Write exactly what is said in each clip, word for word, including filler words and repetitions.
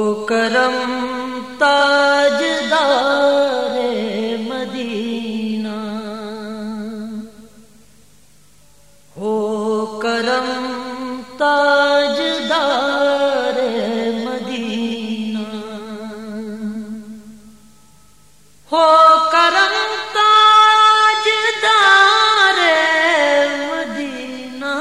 کرم تاجدار مدینہ، ہو کرم تاجدار مدینہ، ہو کرم تاجدار مدینہ،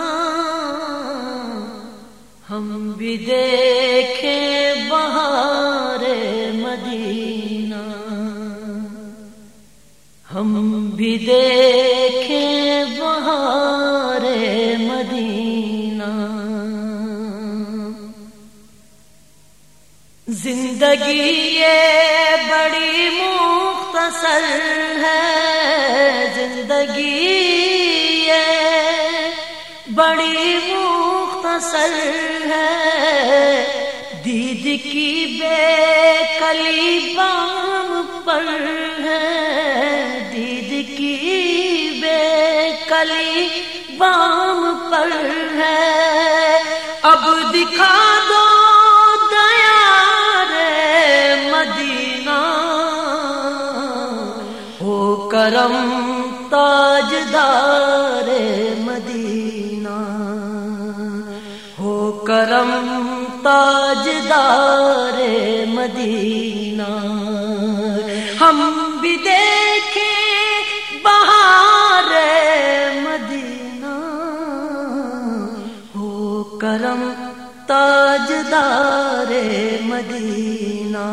ہم بھی دیکھیں بہار مدینہ، ہم بھی دیکھیں بہار مدینہ۔ زندگی یہ بڑی مختصر ہے، زندگی یہ بڑی مختصر ہے، دید کی بے کلی بام پر ہے، دید کی بے کلی بام پر ہے، اب دکھا دو دیار مدینہ، ہو کرم تاجدار مدینہ، ہو کرم تاجدار مدینہ، ہم بھی دیکھیں بہار مدینہ، ہو کرم تاجدار مدینہ۔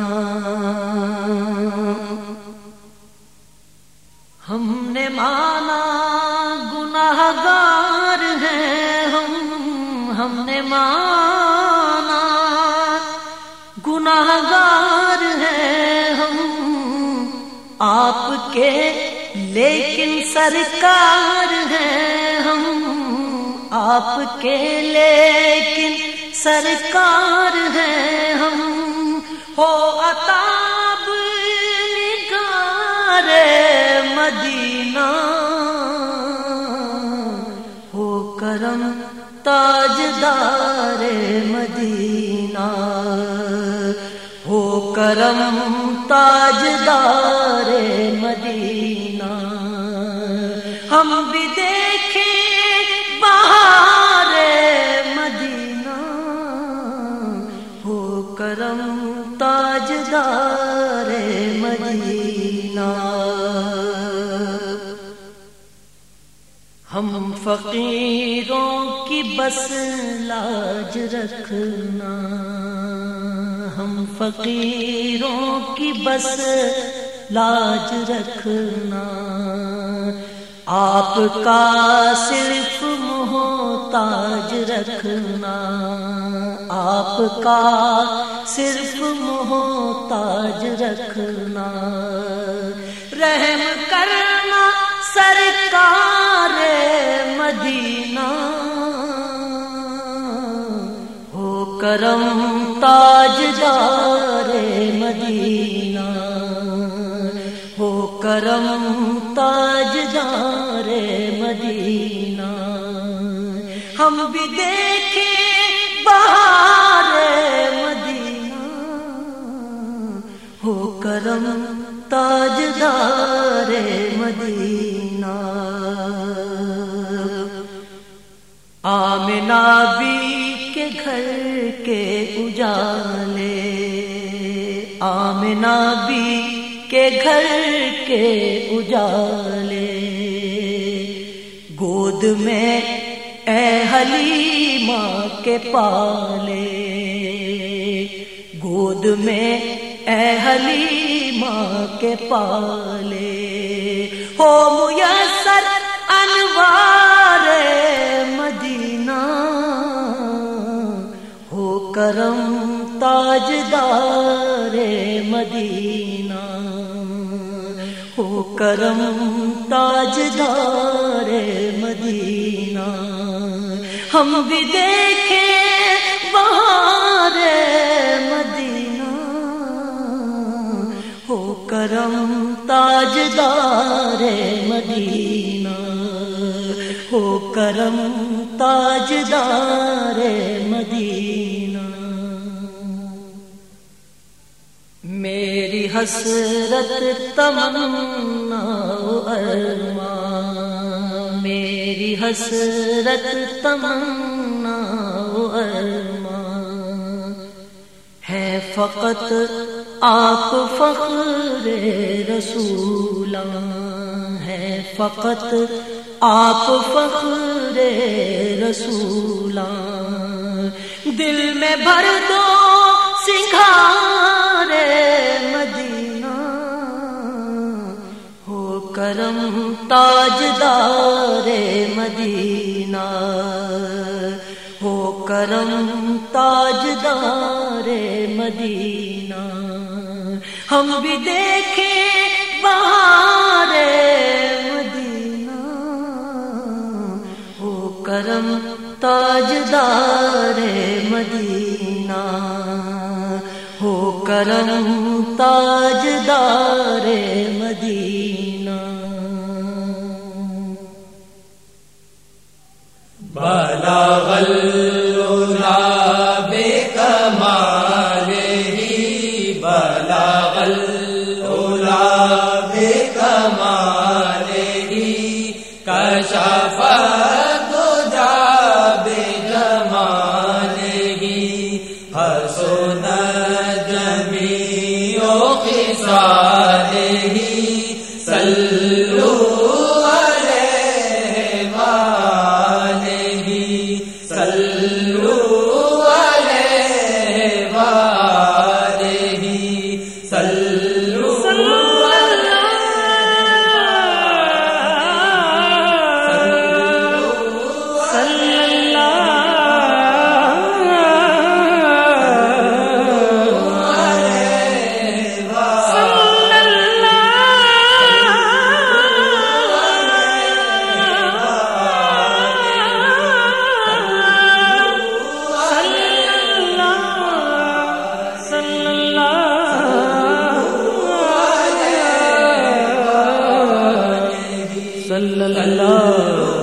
ہم نے مانا گناہگار ہیں ہم، ہم نے مانا گناہگار ہیں ہم آپ کے، لیکن سرکار ہیں ہم آپ کے، لیکن سرکار ہیں ہم، ہو عطاب نگار مدینہ، ہو کرم تاجدار مدینہ، ہو کرم تاجدار مدینہ، ہم بھی دیکھیں بہار مدینہ، ہو کرم تاجدار مدینہ۔ ہم فقیروں کی بس لاج رکھنا، ہم فقیروں کی بس لاج رکھنا، آپ کا صرف محتاج رکھنا، آپ کا صرف محتاج رکھنا، رحم کرنا سرکار مدینہ، ہو کرم تاجدار مدینہ، ہو کرم تاجدار مدینہ، ہم بھی دیکھیں بہار مدینہ، ہو کرم تاجدار مدینہ۔ آمنہ بی کے گھر کے اجالے، آمنہ بی کے گھر کے اجالے، گود میں اے حلیمہ کے پالے، گود میں اے حلیمہ کے پالے، ہو میسر انوار مدینہ، ہو کرم تاجدار مدینہ، ہو کرم تاجدار مدینہ، ہم بھی دیکھیں بہار مدینہ، ہو کرم تاجدار مدینہ، ہو کرم تاجدار مدینہ۔ حسرت تمنا و ارمان، میری حسرت تمنا و ارمان ہے فقط آپ فخر رسولاں، ہے فقط آپ فخر رسولاں، دل میں بھر دو سنگھار مدینہ، ہو کرم تاجدار مدینہ، ہو کرم تاجدار مدینہ، ہم بھی دیکھیں بہار مدینہ، ہو کرم تاجدار مدینہ، ہو کرم تاجدار مدینہ۔ بلغ العلا بکمالہ، بلغ العلا بکمالہ، کشف الدجی بجمالہ، حسن جمیع خصالہ، صلوا صلی اللہ